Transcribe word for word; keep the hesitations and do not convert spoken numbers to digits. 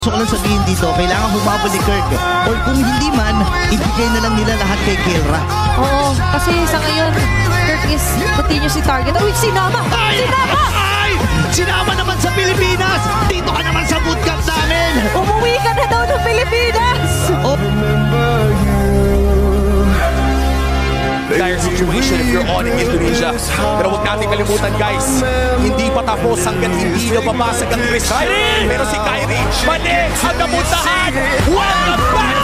Gusto ko lang sabihin dito, kailangan humabol ni Kirk. Or kung hindi man, ibigay na lang nila lahat kay Kelra. Oo, kasi sa ngayon, Kirk is continuously target. Uy, sinama! Ay! Sinama! Ay! Sinama naman sa Pilipinas! Dito ka naman sa bootcamp namin! Umuwi ka na daw ng Pilipinas! Oh. Dire situation if you're on in Indonesia. Pero huwag natin kalimutan, guys, hindi pa tapos hanggang hindi na babasag ang Chris Kyrie. Pero si Kyrie, mali ang napuntahan. Welcome back!